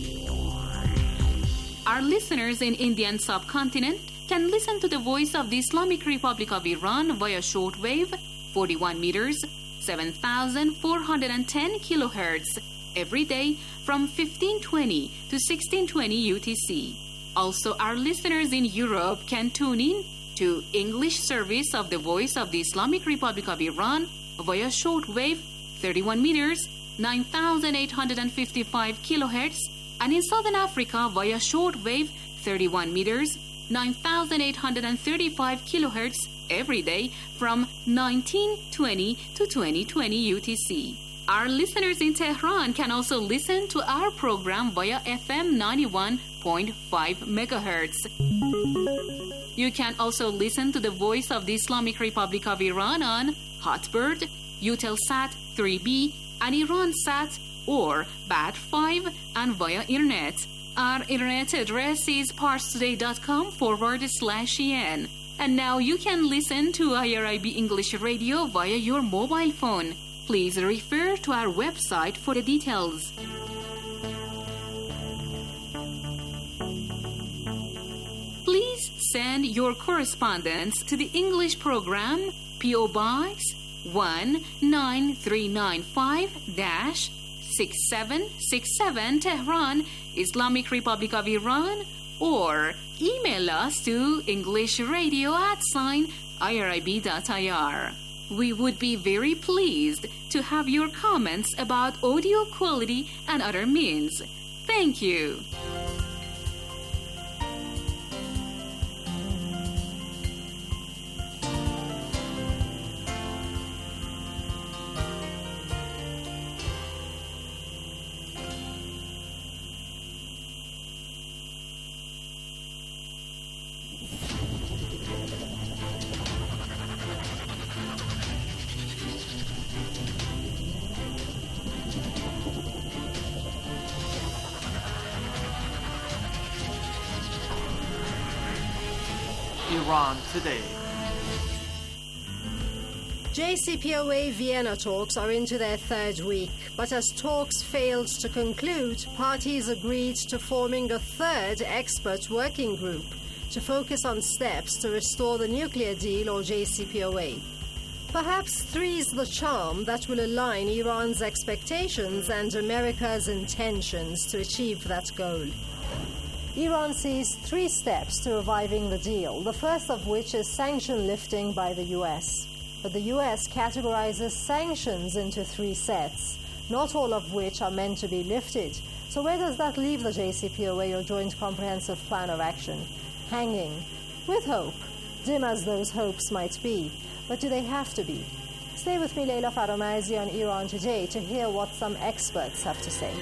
Our listeners in Indian subcontinent can listen to the Voice of the Islamic Republic of Iran via shortwave, forty-one meters, seven thousand four hundred ten kilohertz, every day from fifteen twenty to sixteen twenty U T C. Also, our listeners in Europe can tune in to English service of the Voice of the Islamic Republic of Iran via shortwave, thirty-one meters, nine thousand eight hundred fifty-five kilohertz, and in Southern Africa via shortwave, thirty-one meters, nine thousand eight hundred thirty-five kilohertz every day from nineteen twenty to twenty twenty U T C. Our listeners in Tehran can also listen to our program via F M ninety-one point five megahertz. You can also listen to the Voice of the Islamic Republic of Iran on Hotbird, Eutelsat three B, and IranSat or Bat five and via internet. Our internet address is parstoday.com forward slash en. And now you can listen to I R I B English Radio via your mobile phone. Please refer to our website for the details. Please send your correspondence to the English program, P O Box one nine three nine five six seven six seven Tehran, Islamic Republic of Iran, or email us to englishradio at sign irib.ir. We would be very pleased to have your comments about audio quality and other means. Thank you. Iran Today. J C P O A Vienna talks are into their third week, but as talks failed to conclude, parties agreed to forming a third expert working group to focus on steps to restore the nuclear deal or J C P O A. Perhaps three's the charm that will align Iran's expectations and America's intentions to achieve that goal. Iran sees three steps to reviving the deal, the first of which is sanction lifting by the U S. But the U S categorizes sanctions into three sets, not all of which are meant to be lifted. So where does that leave the J C P O A or Joint Comprehensive Plan of Action? Hanging, with hope, dim as those hopes might be. But do they have to be? Stay with me, Leila Faramasi, on Iran Today to hear what some experts have to say.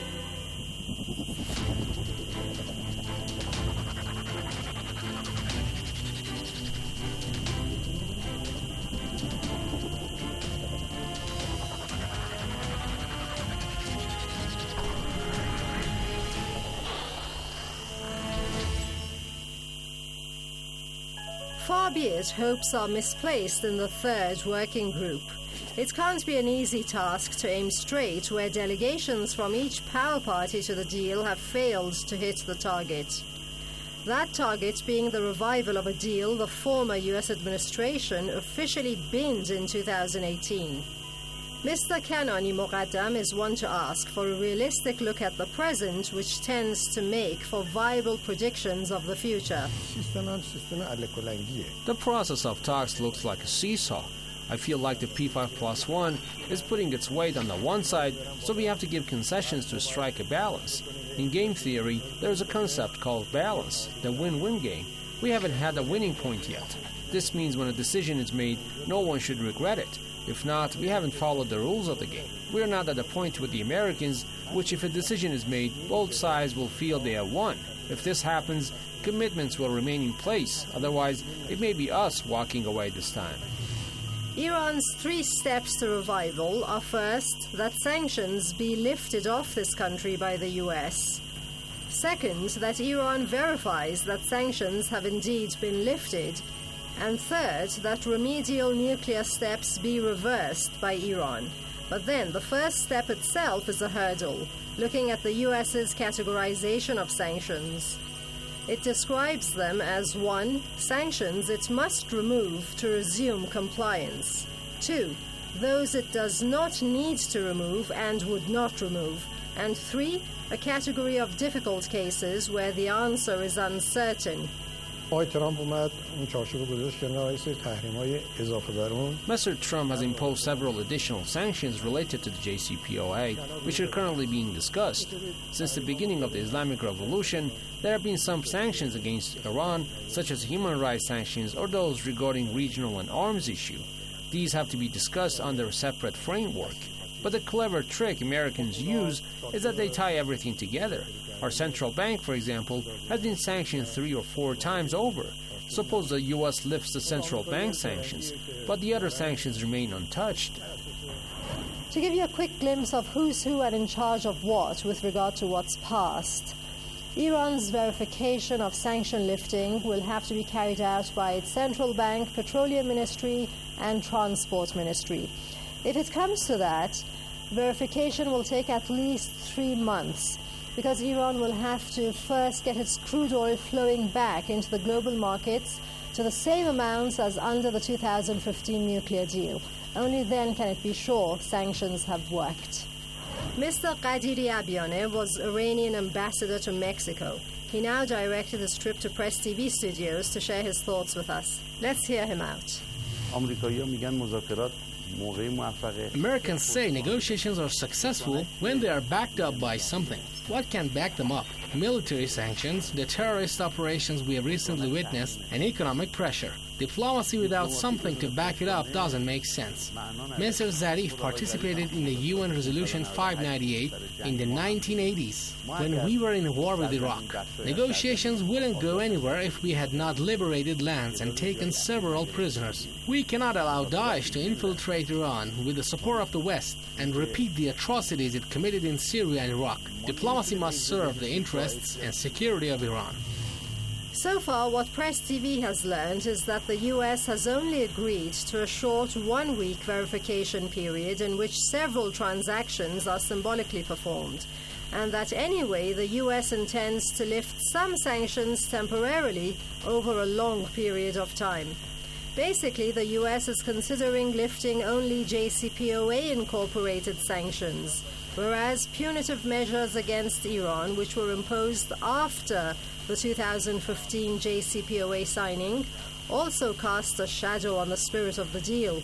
Far be it hopes are misplaced in the third working group. It can't be an easy task to aim straight where delegations from each power party to the deal have failed to hit the target. That target being the revival of a deal the former U S administration officially binned in two thousand eighteen. Mister Kanani Moqaddam is one to ask for a realistic look at the present, which tends to make for viable predictions of the future. The process of talks looks like a seesaw. I feel like the P five plus one is putting its weight on the one side, so we have to give concessions to strike a balance. In game theory, there is a concept called balance, the win-win game. We haven't had a winning point yet. This means when a decision is made, no one should regret it. If not, we haven't followed the rules of the game. We are not at a point with the Americans, which if a decision is made, both sides will feel they have won. If this happens, commitments will remain in place. Otherwise, it may be us walking away this time. Iran's three steps to revival are first, that sanctions be lifted off this country by the U S. Second, that Iran verifies that sanctions have indeed been lifted. And third, that remedial nuclear steps be reversed by Iran. But then the first step itself is a hurdle, looking at the U S's categorization of sanctions. It describes them as one, sanctions it must remove to resume compliance. Two, those it does not need to remove and would not remove. And three, a category of difficult cases where the answer is uncertain. Mister Trump has imposed several additional sanctions related to the J C P O A, which are currently being discussed. Since the beginning of the Islamic Revolution, there have been some sanctions against Iran, such as human rights sanctions or those regarding regional and arms issue. These have to be discussed under a separate framework. But the clever trick Americans use is that they tie everything together. Our central bank, for example, has been sanctioned three or four times over. Suppose the U S lifts the central bank sanctions, but the other sanctions remain untouched. To give you a quick glimpse of who's who and in charge of what with regard to what's past, Iran's verification of sanction lifting will have to be carried out by its central bank, petroleum ministry, and transport ministry. If it comes to that, verification will take at least three months because Iran will have to first get its crude oil flowing back into the global markets to the same amounts as under the two thousand fifteen nuclear deal. Only then can it be sure sanctions have worked. Mister Qadiri Abianeh was Iranian ambassador to Mexico. He now directed his trip to Press T V studios to share his thoughts with us. Let's hear him out. Americans say negotiations are successful when they are backed up by something. What can back them up? Military sanctions, the terrorist operations we have recently witnessed, and economic pressure. Diplomacy without something to back it up doesn't make sense. Mister Zarif participated in the U N Resolution five ninety-eight in the nineteen eighties when we were in war with Iraq. Negotiations wouldn't go anywhere if we had not liberated lands and taken several prisoners. We cannot allow Daesh to infiltrate Iran with the support of the West and repeat the atrocities it committed in Syria and Iraq. Diplomacy must serve the interests and security of Iran. So far, what Press T V has learned is that the U S has only agreed to a short one-week verification period in which several transactions are symbolically performed, and that anyway the U S intends to lift some sanctions temporarily over a long period of time. Basically, the U S is considering lifting only J C P O A-incorporated sanctions, whereas punitive measures against Iran, which were imposed after the two thousand fifteen J C P O A signing, also cast a shadow on the spirit of the deal.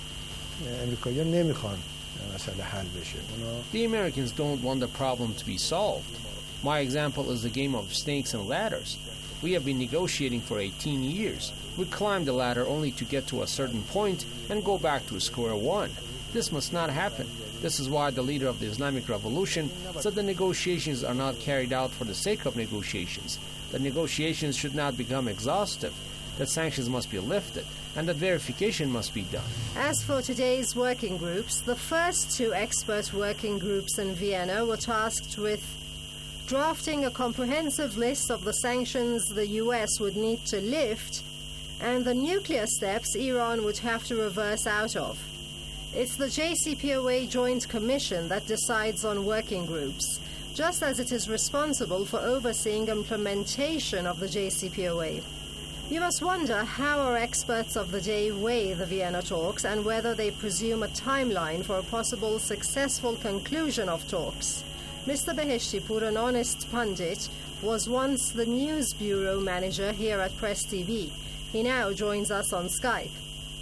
The Americans don't want the problem to be solved. My example is the game of snakes and ladders. We have been negotiating for eighteen years. We climb the ladder only to get to a certain point and go back to square one. This must not happen. This is why the leader of the Islamic Revolution said the negotiations are not carried out for the sake of negotiations, that negotiations should not become exhaustive, that sanctions must be lifted, and that verification must be done. As for today's working groups, the first two expert working groups in Vienna were tasked with drafting a comprehensive list of the sanctions the U S would need to lift and the nuclear steps Iran would have to reverse out of. It's the J C P O A Joint Commission that decides on working groups, just as it is responsible for overseeing implementation of the J C P O A. You must wonder how our experts of the day weigh the Vienna talks and whether they presume a timeline for a possible successful conclusion of talks. Mister Beheshtipur, an honest pundit, was once the news bureau manager here at Press T V. He now joins us on Skype.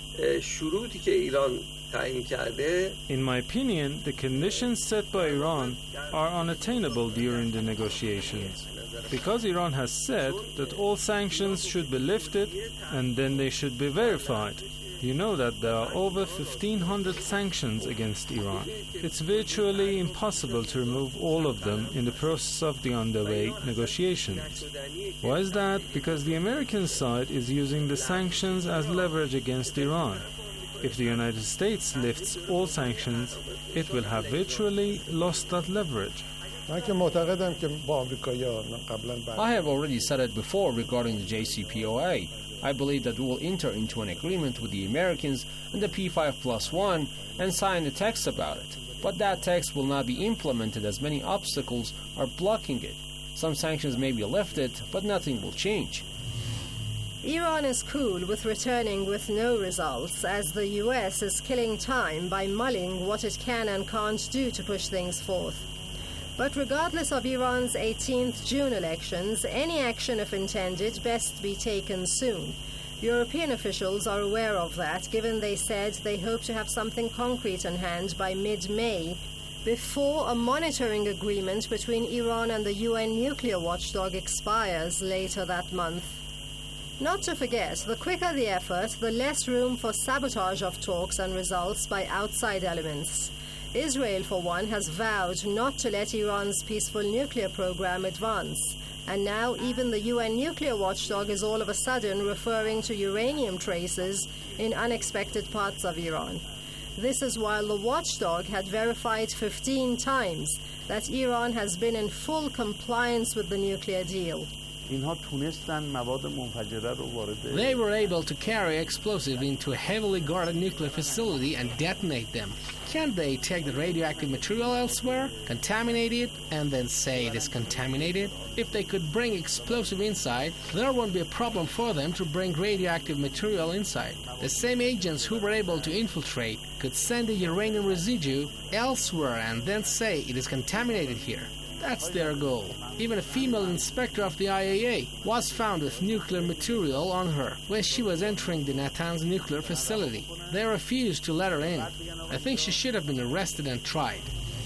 In my opinion, the conditions set by Iran are unattainable during the negotiations, because Iran has said that all sanctions should be lifted and then they should be verified. You know that there are over fifteen hundred sanctions against Iran. It's virtually impossible to remove all of them in the process of the underway negotiations. Why is that? Because the American side is using the sanctions as leverage against Iran. If the United States lifts all sanctions, it will have virtually lost that leverage. I have already said it before regarding the J C P O A. I believe that we will enter into an agreement with the Americans and the P five plus one and sign a text about it. But that text will not be implemented as many obstacles are blocking it. Some sanctions may be lifted, but nothing will change. Iran is cool with returning with no results, as the U S is killing time by mulling what it can and can't do to push things forth. But regardless of Iran's eighteenth June elections, any action, if intended, best be taken soon. European officials are aware of that, given they said they hope to have something concrete in hand by mid-May, before a monitoring agreement between Iran and the U N nuclear watchdog expires later that month. Not to forget, the quicker the effort, the less room for sabotage of talks and results by outside elements. Israel, for one, has vowed not to let Iran's peaceful nuclear program advance. And now even the U N nuclear watchdog is all of a sudden referring to uranium traces in unexpected parts of Iran. This is while the watchdog had verified fifteen times that Iran has been in full compliance with the nuclear deal. They were able to carry explosive into a heavily guarded nuclear facility and detonate them. Can't they take the radioactive material elsewhere, contaminate it, and then say it is contaminated? If they could bring explosive inside, there won't be a problem for them to bring radioactive material inside. The same agents who were able to infiltrate could send the uranium residue elsewhere and then say it is contaminated here. That's their goal. Even a female inspector of the I A E A was found with nuclear material on her when she was entering the Natanz nuclear facility. They refused to let her in. I think she should have been arrested and tried.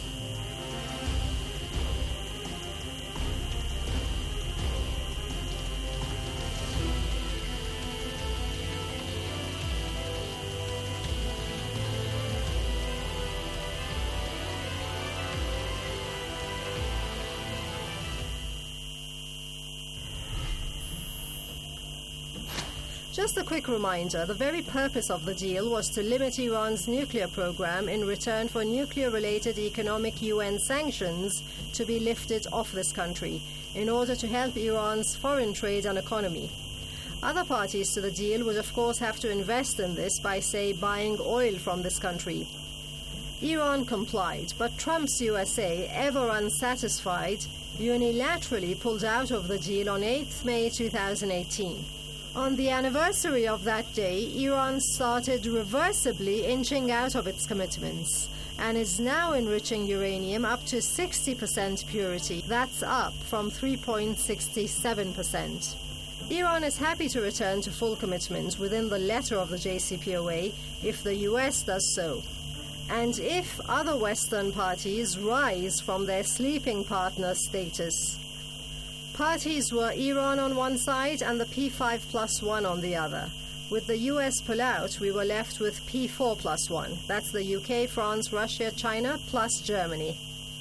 Just a quick reminder, the very purpose of the deal was to limit Iran's nuclear program in return for nuclear-related economic U N sanctions to be lifted off this country in order to help Iran's foreign trade and economy. Other parties to the deal would of course have to invest in this by, say, buying oil from this country. Iran complied, but Trump's U S A, ever unsatisfied, unilaterally pulled out of the deal on eighth of May two thousand eighteen. On the anniversary of that day, Iran started reversibly inching out of its commitments and is now enriching uranium up to sixty percent purity. That's up from three point six seven percent. Iran is happy to return to full commitment within the letter of the J C P O A if the U S does so, and if other Western parties rise from their sleeping partner status. Parties were Iran on one side and the P five plus one on the other. With the U S pullout, we were left with P four plus one. That's the U K, France, Russia, China, plus Germany.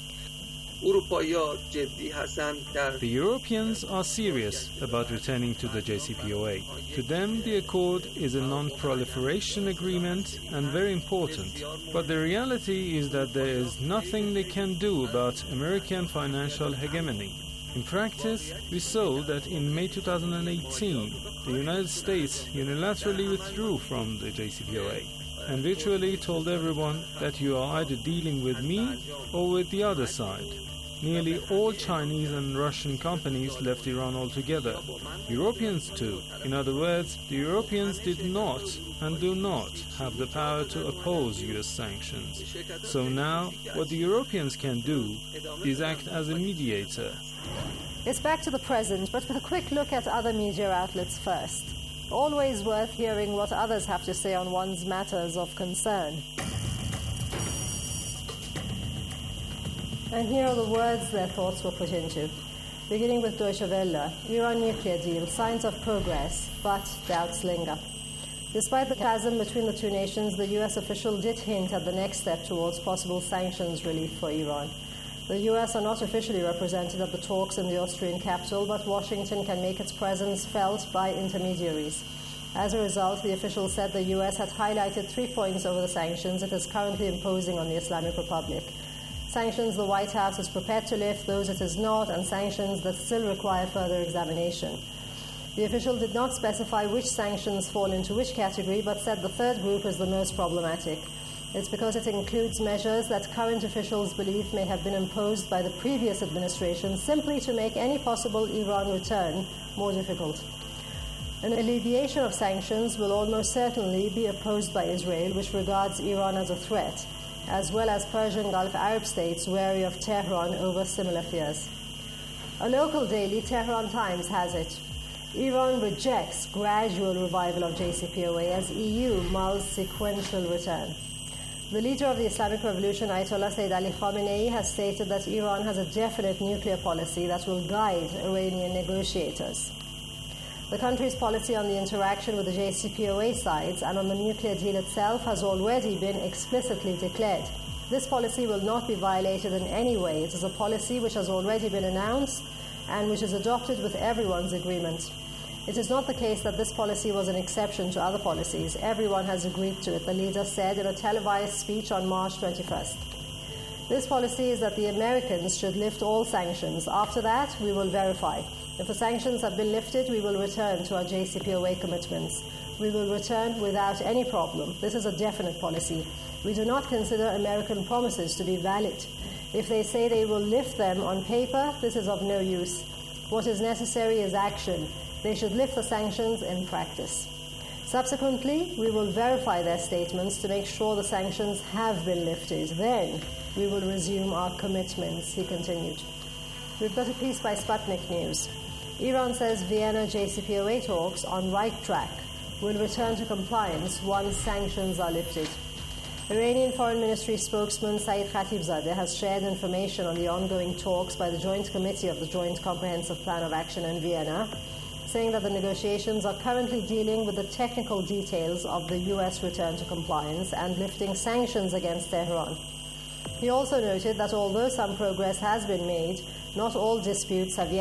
The Europeans are serious about returning to the J C P O A. To them, the accord is a non-proliferation agreement and very important. But the reality is that there is nothing they can do about American financial hegemony. In practice, we saw that in May two thousand eighteen, the United States unilaterally withdrew from the J C P O A and virtually told everyone that you are either dealing with me or with the other side. Nearly all Chinese and Russian companies left Iran altogether. Europeans too. In other words, the Europeans did not and do not have the power to oppose U S sanctions. So now, what the Europeans can do is act as a mediator. It's back to the present, but with a quick look at other media outlets first. Always worth hearing what others have to say on one's matters of concern. And here are the words their thoughts were put into. Beginning with Deutsche Welle, Iran nuclear deal, signs of progress, but doubts linger. Despite the chasm between the two nations, the U S official did hint at the next step towards possible sanctions relief for Iran. The U S are not officially represented at the talks in the Austrian capital, but Washington can make its presence felt by intermediaries. As a result, the official said the U S had highlighted three points over the sanctions it is currently imposing on the Islamic Republic. Sanctions the White House is prepared to lift, those it is not, and sanctions that still require further examination. The official did not specify which sanctions fall into which category, but said the third group is the most problematic. It's because it includes measures that current officials believe may have been imposed by the previous administration simply to make any possible Iran return more difficult. An alleviation of sanctions will almost certainly be opposed by Israel, which regards Iran as a threat, as well as Persian Gulf Arab states wary of Tehran over similar fears. A local daily, Tehran Times, has it. Iran rejects gradual revival of J C P O A as E U mulls sequential return. The leader of the Islamic Revolution, Ayatollah Sayyid Ali Khamenei, has stated that Iran has a definite nuclear policy that will guide Iranian negotiators. The country's policy on the interaction with the J C P O A sides and on the nuclear deal itself has already been explicitly declared. This policy will not be violated in any way. It is a policy which has already been announced and which is adopted with everyone's agreement. It is not the case that this policy was an exception to other policies. Everyone has agreed to it, the leader said in a televised speech on March twenty-first. This policy is that the Americans should lift all sanctions. After that, we will verify. If the sanctions have been lifted, we will return to our J C P O A commitments. We will return without any problem. This is a definite policy. We do not consider American promises to be valid. If they say they will lift them on paper, this is of no use. What is necessary is action. They should lift the sanctions in practice. Subsequently, we will verify their statements to make sure the sanctions have been lifted. Then we will resume our commitments, he continued. We've got a piece by Sputnik News. Iran says Vienna J C P O A talks on right track will return to compliance once sanctions are lifted. Iranian Foreign Ministry spokesman Saeed Khatibzadeh has shared information on the ongoing talks by the Joint Committee of the Joint Comprehensive Plan of Action in Vienna, saying that the negotiations are currently dealing with the technical details of the U S return to compliance and lifting sanctions against Tehran. He also noted that although some progress has been made, not all disputes have yet